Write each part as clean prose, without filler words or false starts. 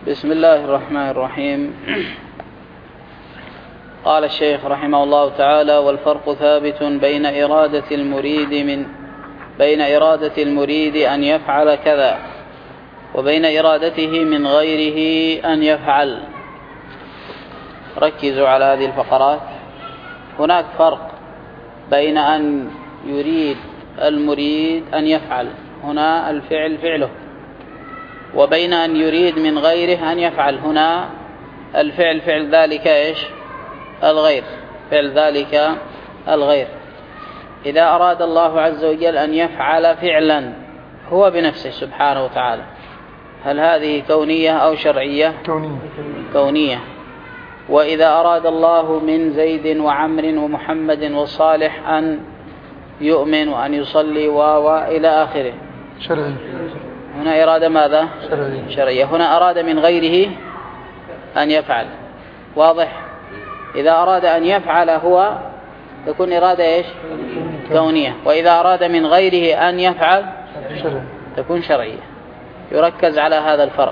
بسم الله الرحمن الرحيم. قال الشيخ رحمه الله تعالى: والفرق ثابت بين إرادة المريد أن يفعل كذا وبين إرادته من غيره أن يفعل. ركزوا على هذه الفقرات. هناك فرق بين أن يريد المريد أن يفعل، هنا الفعل فعله، وبين أن يريد من غيره أن يفعل، هنا الفعل فعل ذلك إيش؟ الغير، فعل ذلك الغير. إذا أراد الله عز وجل أن يفعل فعلا هو بنفسه سبحانه وتعالى، هل هذه كونية أو شرعية؟ كونية. وإذا أراد الله من زيد وعمر ومحمد وصالح أن يؤمن وأن يصلي وإلى آخره، شرعي. هنا إرادة ماذا؟ شرعية. هنا أراد من غيره أن يفعل، واضح؟ إذا أراد أن يفعل هو تكون إرادة إيش؟ كونية. وإذا أراد من غيره أن يفعل تكون شرعية. يركز على هذا الفرق.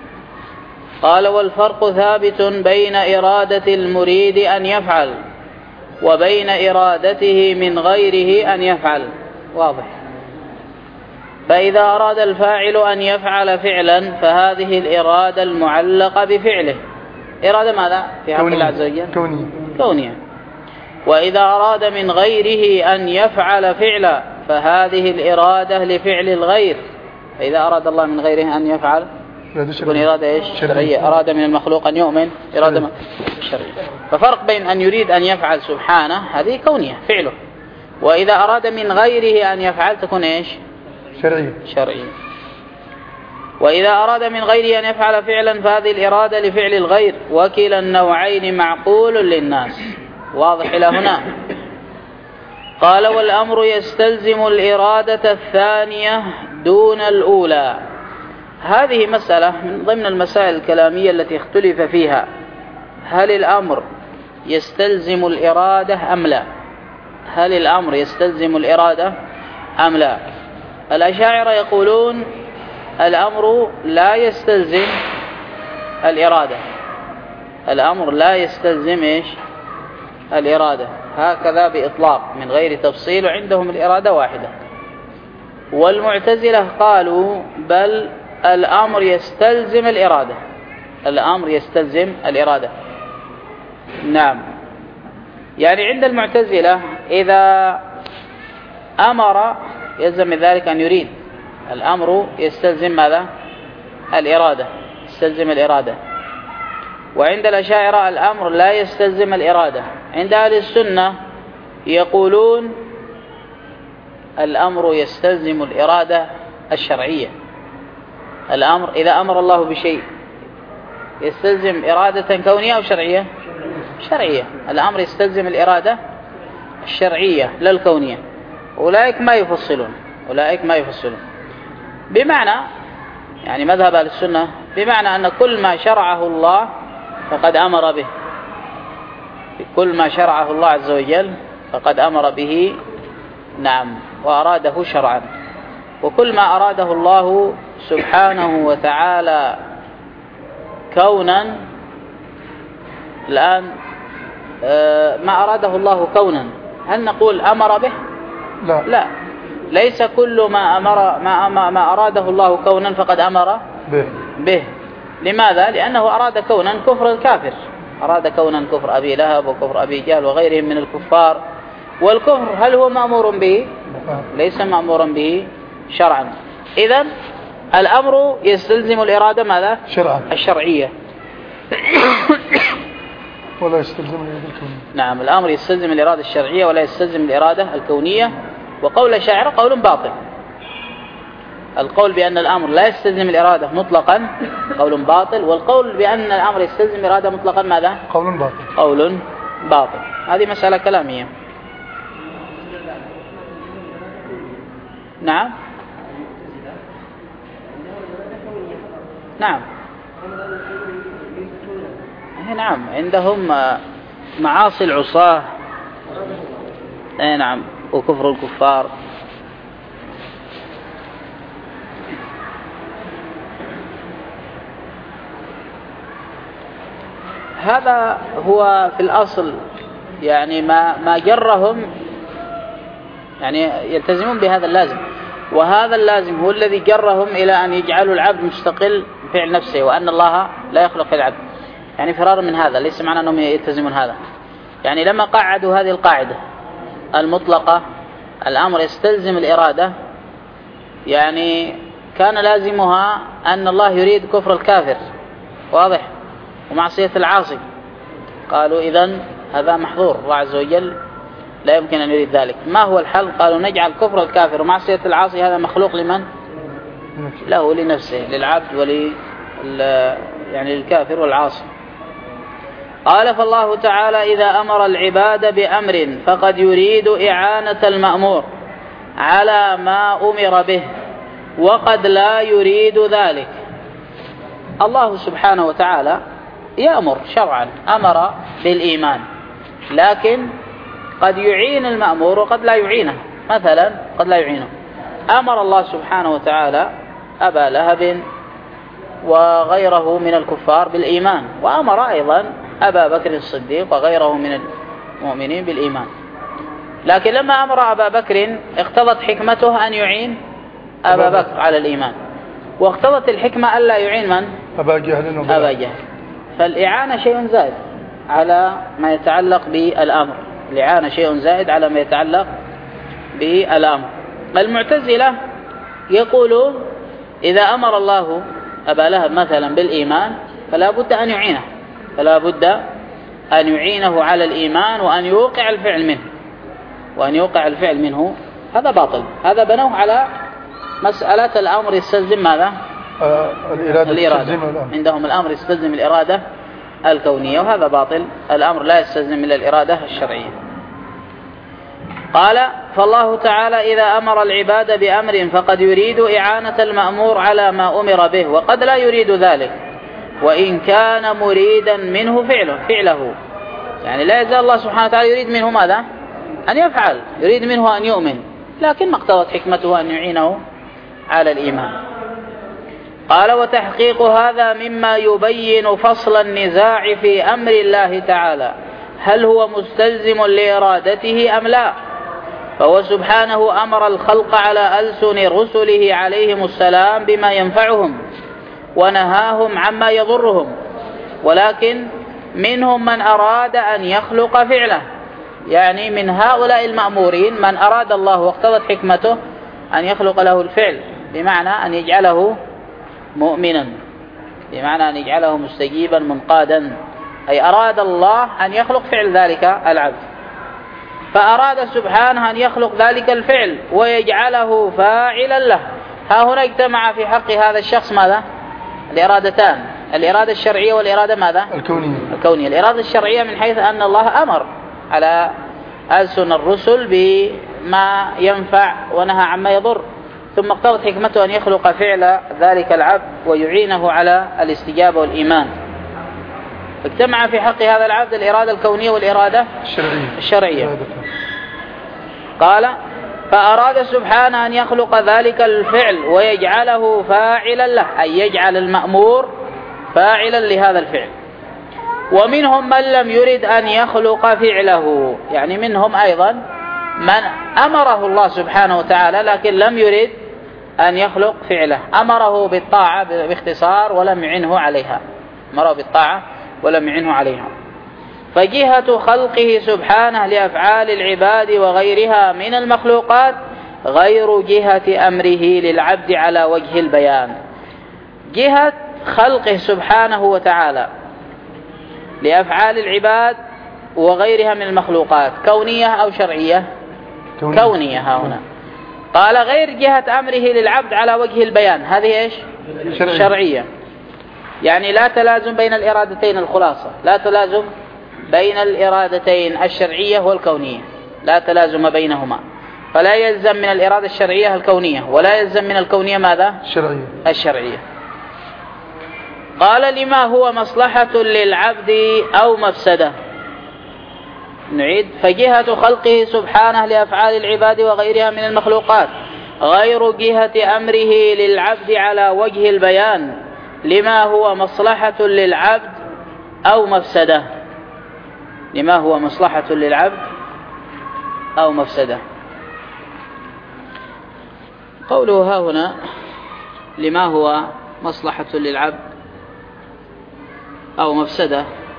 قال: والفرق ثابت بين إرادة المريد أن يفعل وبين إرادته من غيره أن يفعل، واضح؟ فإذا أراد الفاعل أن يفعل فعلا فهذه الإرادة المعلقة بفعله، إرادة ماذا؟ في حق الله عز وجل كونية. وإذا أراد من غيره أن يفعل فعلا فهذه الإرادة لفعل الغير. فإذا أراد الله من غيره أن يفعل تكون إرادة إيش؟ شرعية. أراد من المخلوق أن يؤمن، إرادة شرعية. ففرق بين أن يريد أن يفعل سبحانه، هذه كونية فعله، وإذا أراد من غيره أن يفعل تكون إيش؟ شرعية. وإذا أراد من غيره أن يفعل فعلا فهذه الإرادة لفعل الغير، وكلا النوعين معقول للناس، واضح إلى هنا؟ قال: والأمر يستلزم الإرادة الثانية دون الأولى. هذه مسألة من ضمن المسائل الكلامية التي اختلف فيها، هل الأمر يستلزم الإرادة أم لا؟ هل الأمر يستلزم الإرادة أم لا؟ الأشاعرة يقولون الأمر لا يستلزم الإرادة، الأمر لا يستلزم إيش؟ الإرادة، هكذا بإطلاق من غير تفصيل، وعندهم الإرادة واحدة. والمعتزلة قالوا بل الأمر يستلزم الإرادة، الأمر يستلزم الإرادة. نعم، يعني عند المعتزلة إذا أمر يلزم من ذلك أن يريد، الأمر يستلزم ماذا؟ الإرادة، يستلزم الإرادة. وعند الأشاعرة الأمر لا يستلزم الإرادة. عند أهل السنة يقولون الأمر يستلزم الإرادة الشرعية. الأمر إذا أمر الله بشيء يستلزم إرادة كونية أو شرعية؟ شرعية. الأمر يستلزم الإرادة الشرعية لا الكونية. أولئك ما يفصلون، بمعنى يعني مذهب أهل السنة بمعنى أن كل ما شرعه الله فقد أمر به، كل ما شرعه الله عز وجل فقد أمر به، نعم، وأراده شرعا. وكل ما أراده الله سبحانه وتعالى كونا، الآن ما أراده الله كونا هل نقول أمر به؟ لا، ليس كل ما أراده الله كونا فقد أمر به. لماذا؟ لأنه أراد كونا كفر الكافر، أراد كونا كفر أبي لهب وكفر أبي جهل وغيرهم من الكفار. والكفر هل هو مأمور به؟ ليس مأمورا به شرعا. إذن الأمر يستلزم الإرادة ماذا؟ الشرعية ولا يستلزم الإرادة الكونية. نعم، الأمر يستلزم الإرادة الشرعية ولا يستلزم الإرادة الكونية. وقول الشاعر قول باطل. القول بأن الأمر لا يستلزم الإرادة مطلقا قول باطل، والقول بأن الأمر يستلزم الإرادة مطلقا ماذا؟ قول باطل. هذه مسألة كلامية. نعم نعم، عندهم معاصي العصاة، نعم، وكفر الكفار. هذا هو في الأصل يعني ما جرهم، يعني يلتزمون بهذا اللازم، وهذا اللازم هو الذي جرهم إلى أن يجعلوا العبد مستقل بفعل نفسه، وأن الله لا يخلق العبد، يعني فرارا من هذا. ليس معنى أنهم يلتزمون هذا، يعني لما قعدوا هذه القاعدة المطلقة الأمر يستلزم الإرادة، يعني كان لازمها أن الله يريد كفر الكافر، واضح، ومعصية العاصي. قالوا إذن هذا محظور، الله عز وجل لا يمكن أن يريد ذلك. ما هو الحل؟ قالوا نجعل كفر الكافر ومعصية العاصي هذا مخلوق لمن؟ له، لنفسه، للعبد يعني للكافر والعاصي. قال فالله تعالى إذا أمر العباد بأمر فقد يريد إعانة المأمور على ما أمر به وقد لا يريد ذلك. الله سبحانه وتعالى يأمر شرعا، أمر بالإيمان، لكن قد يعين المأمور وقد لا يعينه. مثلا قد لا يعينه. أمر الله سبحانه وتعالى أبا لهب وغيره من الكفار بالإيمان، وأمر أيضا أبا بكر الصديق وغيره من المؤمنين بالإيمان، لكن لما أمر أبا بكر اقتضت حكمته أن يعين أبا بكر على الإيمان، واقتضت الحكمة ألا يعين من؟ أبا جهل. فالإعانة شيء زائد على ما يتعلق بالأمر، الإعانة شيء زائد على ما يتعلق بالأمر. المعتزلة يقولون إذا أمر الله أبا لهب مثلا بالإيمان فلا بد أن يعينه، فلا بد أن يعينه على الإيمان وأن يوقع الفعل منه، هذا باطل. هذا بنوه على مسألة الأمر يستلزم ماذا؟ الإرادة. عندهم الأمر يستلزم الإرادة الكونية، وهذا باطل. الأمر لا يستلزم إلا الإرادة الشرعية. قال فالله تعالى إذا أمر العباد بأمر فقد يريد إعانة المأمور على ما أمر به وقد لا يريد ذلك، وإن كان مريدا منه فعله. يعني لا يزال الله سبحانه وتعالى يريد منه ماذا؟ أن يفعل، يريد منه أن يؤمن، لكن ما اقتضت حكمته أن يعينه على الإيمان. قال وتحقيق هذا مما يبين فصل النزاع في أمر الله تعالى، هل هو مستلزم لإرادته أم لا؟ فهو سبحانه أمر الخلق على ألسن رسله عليهم السلام بما ينفعهم ونهاهم عما يضرهم، ولكن منهم من أراد أن يخلق فعله، يعني من هؤلاء المأمورين من أراد الله واقتضت حكمته أن يخلق له الفعل، بمعنى أن يجعله مؤمنا، بمعنى أن يجعله مستجيبا منقادا، أي أراد الله أن يخلق فعل ذلك العبد، فأراد سبحانه أن يخلق ذلك الفعل ويجعله فاعلا له. ها هنا اجتمع في حق هذا الشخص ماذا؟ الإرادتان، الإرادة الشرعية والإرادة ماذا؟ الكونية. الإرادة الشرعية من حيث أن الله أمر على ألسن الرسل بما ينفع ونهى عما يضر، ثم اقتضت حكمته أن يخلق فعل ذلك العبد ويعينه على الاستجابة والإيمان. اجتمع في حق هذا العبد الإرادة الكونية والإرادة الشرعية. قال فأراد سبحانه أن يخلق ذلك الفعل ويجعله فاعلا له، أي يجعل المأمور فاعلا لهذا الفعل. ومنهم من لم يرد أن يخلق فعله، يعني منهم أيضا من أمره الله سبحانه وتعالى لكن لم يرد أن يخلق فعله، أمره بالطاعة باختصار ولم يعنه عليها، أمره بالطاعة ولم يعنه عليها. فجهة خلقه سبحانه لأفعال العباد وغيرها من المخلوقات غير جهة أمره للعبد على وجه البيان. جهة خلقه سبحانه وتعالى لأفعال العباد وغيرها من المخلوقات كونية أو شرعية؟ كونية. ها هنا قال غير جهة أمره للعبد على وجه البيان، هذه إيش؟ شرعية. يعني لا تلازم بين الإرادتين، الخلاصة لا تلازم بين الإرادتين الشرعية والكونية، لا تلازم بينهما، فلا يلزم من الإرادة الشرعية الكونية ولا يلزم من الكونية ماذا؟ الشرعية. قال لما هو مصلحة للعبد أو مفسدة. نعيد. فجهة خلقه سبحانه لأفعال العباد وغيرها من المخلوقات غير جهة أمره للعبد على وجه البيان لما هو مصلحة للعبد أو مفسدة، لما هو مصلحة للعبد أو مفسدة. قوله ها هنا لما هو مصلحة للعبد أو مفسدة،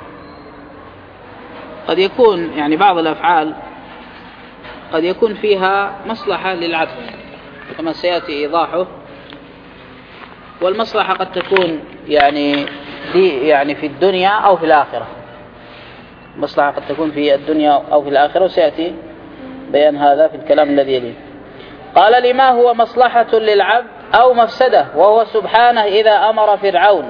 قد يكون يعني بعض الأفعال قد يكون فيها مصلحة للعبد كما سيأتي إيضاحه، والمصلحة قد تكون يعني في الدنيا أو في الآخرة. مصلحة قد تكون في الدنيا أو في الآخرة، وسيأتي بيان هذا في الكلام الذي يليه. قال لما هو مصلحة للعبد أو مفسدة، وهو سبحانه إذا أمر فرعون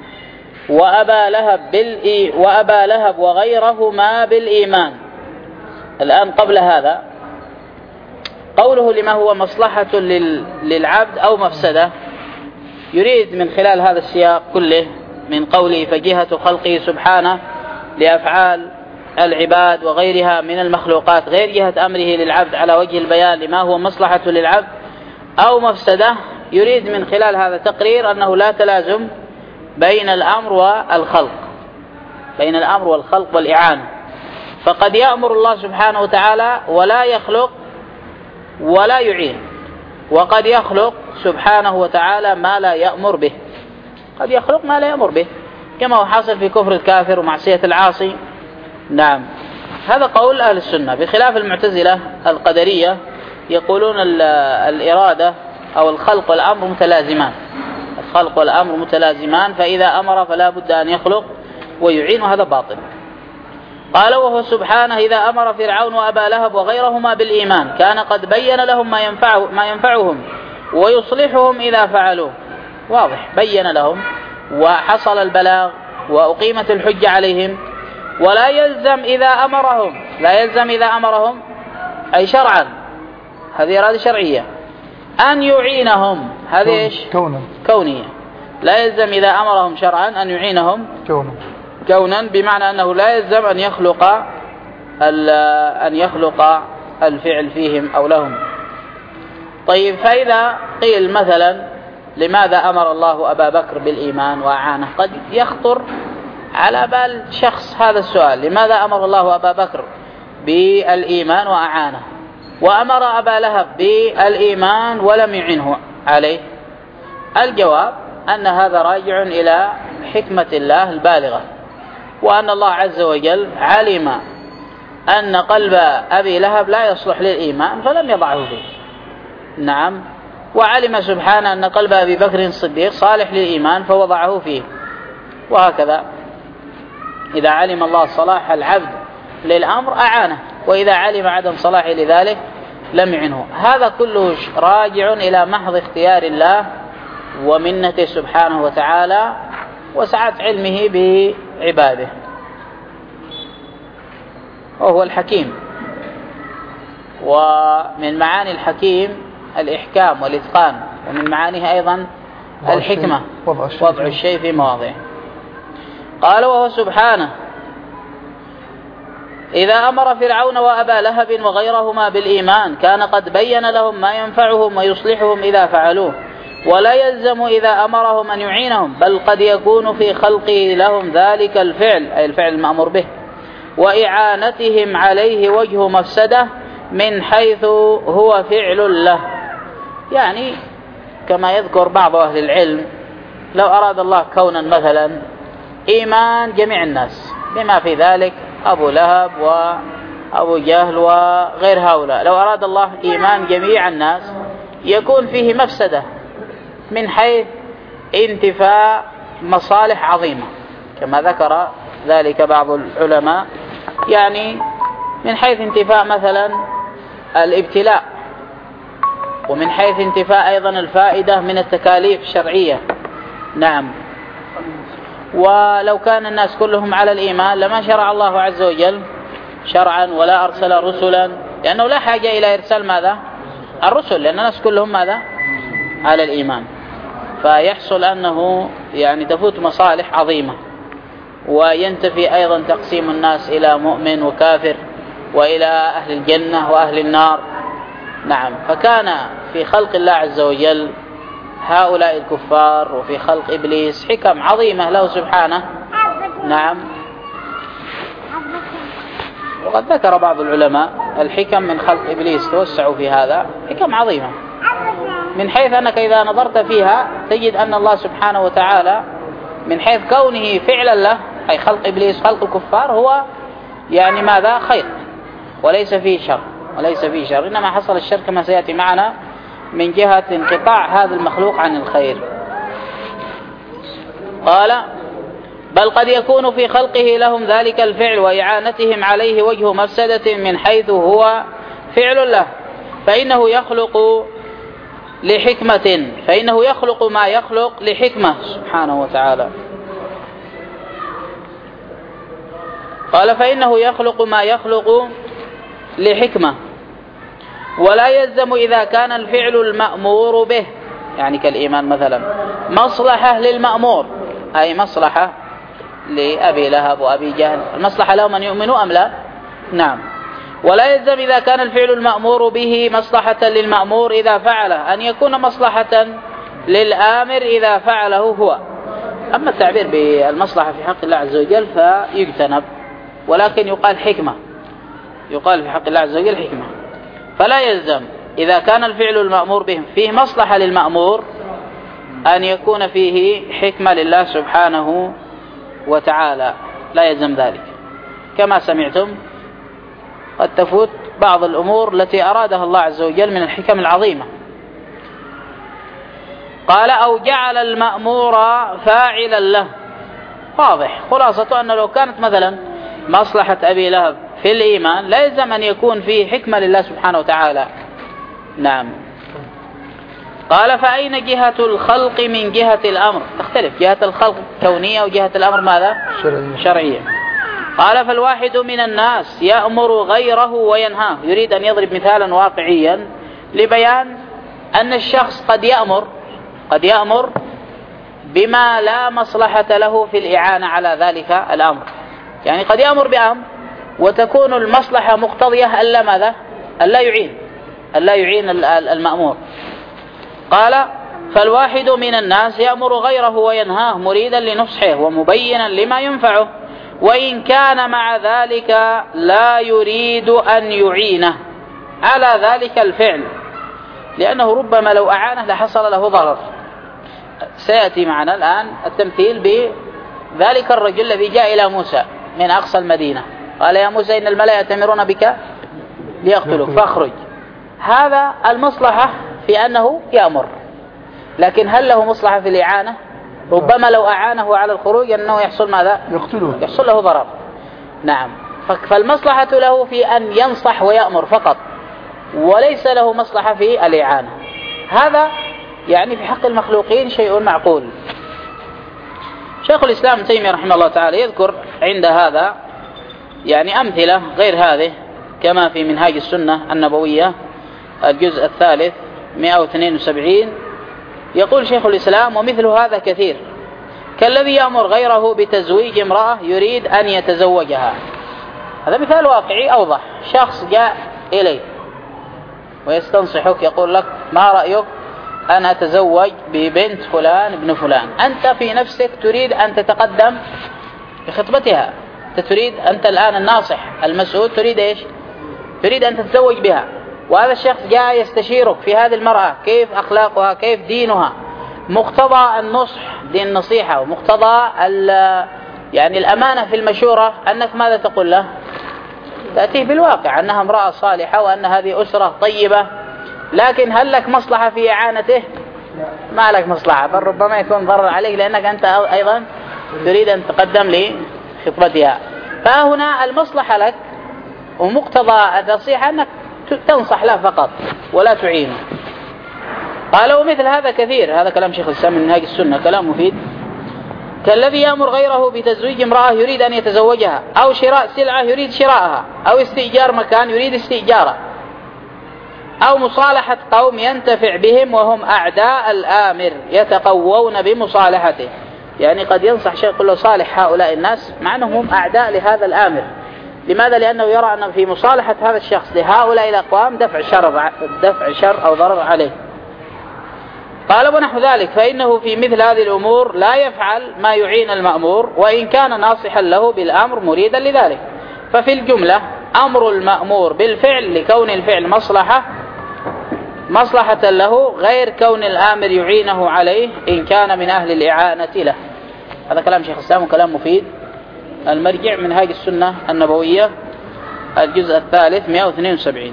وأبا لهب وغيرهما بالإيمان. الآن قبل هذا قوله لما هو مصلحة للعبد أو مفسدة، يريد من خلال هذا السياق كله من قوله فجهة خلقه سبحانه لأفعال العباد وغيرها من المخلوقات غير جهة أمره للعبد على وجه البيان لما هو مصلحة للعبد أو مفسدة، يريد من خلال هذا تقرير أنه لا تلازم بين الأمر والخلق، بين الأمر والخلق والإعانة. فقد يأمر الله سبحانه وتعالى ولا يخلق ولا يعين، وقد يخلق سبحانه وتعالى ما لا يأمر به، قد يخلق ما لا يأمر به كما هو حاصل في كفر الكافر ومعصية العاصي. نعم، هذا قول أهل السنة، بخلاف المعتزلة القدرية يقولون الإرادة أو الخلق والأمر متلازمان، الخلق والأمر متلازمان، فإذا أمر فلا بد أن يخلق ويعين، وهذا باطل. قال وهو سبحانه إذا أمر فرعون وأبا لهب وغيرهما بالإيمان كان قد بين لهم ما ينفعهم ويصلحهم إذا فعلوه. واضح، بين لهم وحصل البلاغ وأقيمت الحجة عليهم. ولا يلزم إذا أمرهم، لا يلزم إذا أمرهم أي شرعا، هذه إرادة شرعية، أن يعينهم، هذه إيش؟ كونية. لا يلزم إذا أمرهم شرعا أن يعينهم كونا، بمعنى أنه لا يلزم أن يخلق الفعل فيهم أو لهم. طيب، فإذا قيل مثلا لماذا أمر الله أبا بكر بالإيمان وأعانه، قد يخطر على بال شخص هذا السؤال، لماذا أمر الله أبا بكر بالإيمان وأعانه وأمر أبا لهب بالإيمان ولم يعنه عليه؟ الجواب أن هذا راجع إلى حكمة الله البالغة، وأن الله عز وجل علم أن قلب أبي لهب لا يصلح للإيمان فلم يضعه فيه. نعم، وعلم سبحانه أن قلب أبي بكر الصديق صالح للإيمان فوضعه فيه، وهكذا إذا علم الله صلاح العبد للأمر أعانه، وإذا علم عدم صلاحه لذلك لم يعنه. هذا كله راجع إلى محض اختيار الله ومنته سبحانه وتعالى وسعة علمه بعباده، وهو الحكيم. ومن معاني الحكيم الإحكام والإتقان، ومن معانيه أيضا الحكمة، وضع الشيء في مواضعه. قال وهو سبحانه إذا أمر فرعون وأبا لهب وغيرهما بالإيمان كان قد بين لهم ما ينفعهم ويصلحهم إذا فعلوه، ولا يلزم إذا أمرهم أن يعينهم، بل قد يكون في خلقه لهم ذلك الفعل، أي الفعل المأمور به، وإعانتهم عليه وجه مفسدة من حيث هو فعل له. يعني كما يذكر بعض أهل العلم، لو أراد الله كونا مثلا إيمان جميع الناس بما في ذلك أبو لهب وأبو جهل وغير هؤلاء، لو أراد الله إيمان جميع الناس يكون فيه مفسدة من حيث انتفاء مصالح عظيمة، كما ذكر ذلك بعض العلماء، يعني من حيث انتفاء مثلا الابتلاء، ومن حيث انتفاء أيضا الفائدة من التكاليف الشرعية. نعم، ولو كان الناس كلهم على الإيمان لما شرع الله عز وجل شرعا ولا أرسل رسلا، لأنه لا حاجة إلى إرسال ماذا؟ الرسل، لأن الناس كلهم ماذا؟ على الإيمان، فيحصل أنه يعني تفوت مصالح عظيمة، وينتفي أيضا تقسيم الناس إلى مؤمن وكافر وإلى أهل الجنة وأهل النار. نعم، فكان في خلق الله عز وجل هؤلاء الكفار وفي خلق إبليس حكم عظيمة له سبحانه. نعم، وقد ذكر بعض العلماء الحكم من خلق إبليس، توسعوا في هذا، حكم عظيمة، من حيث أنك إذا نظرت فيها تجد أن الله سبحانه وتعالى من حيث كونه فعلا له، أي خلق إبليس خلق الكفار، هو يعني ماذا؟ خير، وليس فيه شر، وليس فيه شر، إنما حصل الشر كما سيأتي معنا من جهة انقطاع هذا المخلوق عن الخير. قال: بل قد يكون في خلقه لهم ذلك الفعل وإعانتهم عليه وجه مفسدة من حيث هو فعل له، فإنه يخلق ما يخلق لحكمة سبحانه وتعالى. قال: فإنه يخلق ما يخلق لحكمة، ولا يلزم إذا كان الفعل المأمور به، يعني كالإيمان مثلا، مصلحة للمأمور، أي مصلحة لأبي لهب وأبي جهل، المصلحة لهم أن يؤمنوا أم لا؟ نعم. ولا يلزم إذا كان الفعل المأمور به مصلحة للمأمور إذا فعله أن يكون مصلحة للآمر إذا فعله هو. أما التعبير بالمصلحة في حق الله عز وجل فيجتنب، ولكن يقال حكمة، يقال في حق الله عز وجل حكمة. فلا يلزم إذا كان الفعل المأمور به فيه مصلحة للمأمور أن يكون فيه حكمة لله سبحانه وتعالى، لا يلزم ذلك. كما سمعتم قد تفوت بعض الأمور التي أرادها الله عز وجل من الحكم العظيمة. قال: أو جعل المأمور فاعلا له. واضح، خلاصة أنه لو كانت مثلا مصلحة أبي لهب في الإيمان لا يلزم أن يكون فيه حكمة لله سبحانه وتعالى. نعم. قال: فأين جهة الخلق من جهة الأمر؟ تختلف، جهة الخلق كونية وجهة الأمر ماذا؟ شرعية. قال: فالواحد من الناس يأمر غيره وينهاه. يريد أن يضرب مثالا واقعيا لبيان أن الشخص قد يأمر بما لا مصلحة له في الإعانة على ذلك الأمر، يعني قد يأمر بأمر وتكون المصلحة مقتضية ألا ماذا؟ ألا يعين المأمور. قال: فالواحد من الناس يأمر غيره وينهاه مريدا لنصحه ومبينا لما ينفعه، وإن كان مع ذلك لا يريد أن يعينه على ذلك الفعل، لأنه ربما لو أعانه لحصل له ضرر. سيأتي معنا الآن التمثيل بذلك الرجل الذي جاء إلى موسى من أقصى المدينة، قال: يا موسى إن الملأ يأتمرون بك ليقتلوك فاخرج. هذا المصلحة في أنه يأمر، لكن هل له مصلحة في الإعانة؟ ربما لو أعانه على الخروج أنه يحصل ماذا؟ يحصل له ضرر. نعم. فالمصلحة له في أن ينصح ويأمر فقط، وليس له مصلحة في الإعانة. هذا يعني في حق المخلوقين شيء معقول. شيخ الإسلام ابن تيمية رحمه الله تعالى يذكر عند هذا يعني أمثلة غير هذه، كما في منهاج السنة النبوية الجزء الثالث 172. يقول شيخ الإسلام: ومثل هذا كثير، كالذي يأمر غيره بتزويج امرأة يريد أن يتزوجها. هذا مثال واقعي أوضح. شخص جاء إليه ويستنصحك، يقول لك: ما رأيك أن أتزوج ببنت فلان ابن فلان؟ أنت في نفسك تريد أن تتقدم بخطبتها، تريد أنت الآن الناصح المسؤول تريد إيش؟ تريد أن تتزوج بها. وهذا الشخص جاء يستشيرك في هذه المرأة، كيف أخلاقها، كيف دينها، مقتضى النصح دين النصيحة، ومقتضى يعني الأمانة في المشورة أنك ماذا تقول له؟ تأتيه بالواقع أنها امرأة صالحة وأن هذه أسرة طيبة، لكن هل لك مصلحة في إعانته؟ ما لك مصلحة، بل ربما يكون ضرر عليك لأنك أنت أيضا تريد أن تقدم لخطبتها. فهنا المصلحة لك ومقتضى النصيحة أنك تنصح له فقط ولا تعينه. قال: ومثل هذا كثير. هذا كلام شيخ الإسلام من منهاج السنة، كلام مفيد. كالذي يأمر غيره بتزويج امرأة يريد أن يتزوجها، أو شراء سلعة يريد شراءها، أو استئجار مكان يريد استئجاره، أو مصالحة قوم ينتفع بهم وهم أعداء الآمر يتقوون بمصالحته. يعني قد ينصح شيء يقول له صالح هؤلاء الناس مع أنهم هم أعداء لهذا الآمر. لماذا؟ لأنه يرى أن في مصالحة هذا الشخص لهؤلاء الأقوام دفع شر أو ضرر عليه. قال: ونحو ذلك فإنه في مثل هذه الأمور لا يفعل ما يعين المأمور، وإن كان ناصحا له بالأمر مريدا لذلك. ففي الجملة أمر المأمور بالفعل لكون الفعل مصلحة له غير كون الآمر يعينه عليه إن كان من أهل الإعانة له. هذا كلام شيخ الإسلام وكلام مفيد. المرجع منهاج السنة النبوية الجزء الثالث 172.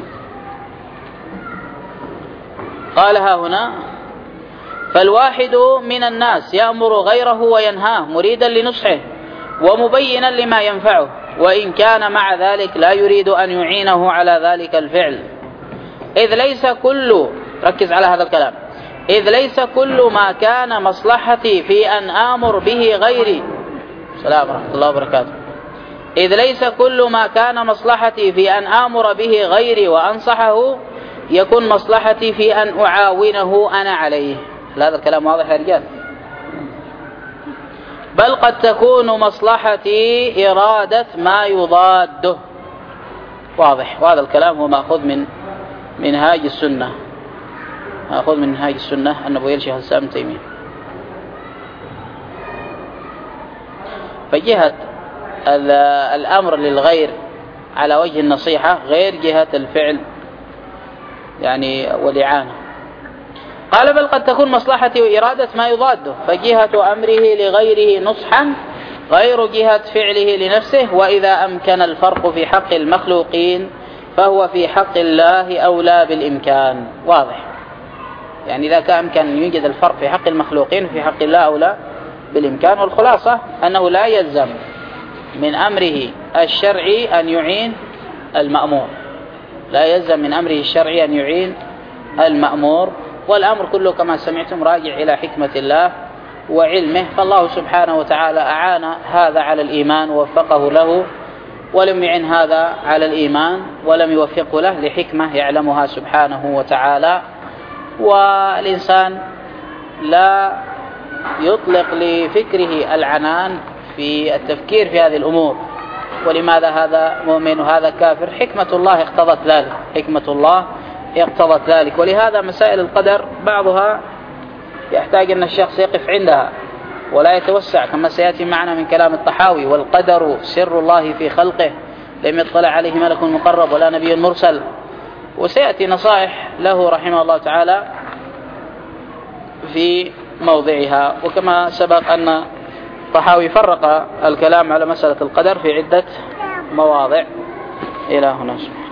قالها هنا: فالواحد من الناس يأمر غيره وينهاه مريدا لنصحه ومبينا لما ينفعه، وإن كان مع ذلك لا يريد أن يعينه على ذلك الفعل، إذ ليس كل، ركز على هذا الكلام، إذ ليس كل ما كان مصلحتي في أن آمر به غيري، السلام ورحمة الله وبركاته، إذ ليس كل ما كان مصلحتي في أن آمر به غيري وأنصحه يكون مصلحتي في أن أعاونه أنا عليه. هذا الكلام واضح يا رجال؟ بل قد تكون مصلحتي إرادة ما يضاده. واضح. وهذا الكلام هو مأخوذ من منهاج السنة، مأخوذ من منهاج السنة النبوية لشيخ الإسلام ابن تيمية. فجهة الأمر للغير على وجه النصيحة غير جهة الفعل يعني والإعانة. قال: بل قد تكون مصلحتي وإرادة ما يضاده، فجهة أمره لغيره نصحا غير جهة فعله لنفسه، وإذا أمكن الفرق في حق المخلوقين فهو في حق الله أولى بالإمكان. واضح. يعني إذا كان أمكن يوجد الفرق في حق المخلوقين وفي حق الله أولى بالإمكان. والخلاصة أنه لا يلزم من أمره الشرعي أن يعين المأمور، لا يلزم من أمره الشرعي أن يعين المأمور، والأمر كله كما سمعتم راجع إلى حكمة الله وعلمه. فالله سبحانه وتعالى أعان هذا على الإيمان ووفقه له، ولم يعن هذا على الإيمان ولم يوفقه له لحكمة يعلمها سبحانه وتعالى. والإنسان لا يطلق لفكره العنان في التفكير في هذه الأمور، ولماذا هذا مؤمن وهذا كافر؟ حكمة الله اقتضت ذلك، حكمة الله اقتضت ذلك. ولهذا مسائل القدر بعضها يحتاج أن الشخص يقف عندها ولا يتوسع، كما سيأتي معنا من كلام الطحاوي: والقدر سر الله في خلقه لم يطلع عليه ملك مقرب ولا نبي مرسل. وسيأتي نصائح له رحمه الله تعالى في موضعها. وكما سبق أن الطحاوي فرق الكلام على مسألة القدر في عدة مواضع. إلى هنا.